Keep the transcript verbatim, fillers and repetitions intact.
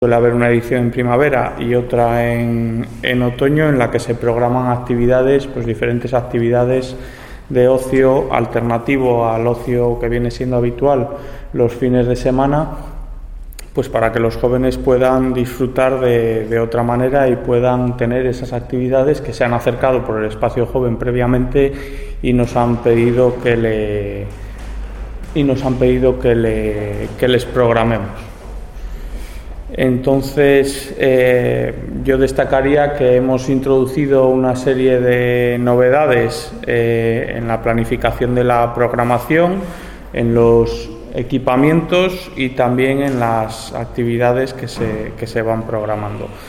Suele haber una edición en primavera y otra en, en otoño, en la que se programan actividades, pues diferentes actividades de ocio alternativo al ocio que viene siendo habitual los fines de semana, pues para que los jóvenes puedan disfrutar de, de otra manera y puedan tener esas actividades que se han acercado por el espacio joven previamente y nos han pedido que le y nos han pedido que le que les programemos. Entonces, eh, yo destacaría que hemos introducido una serie de novedades eh, en la planificación de la programación, en los equipamientos y también en las actividades que se, que se van programando.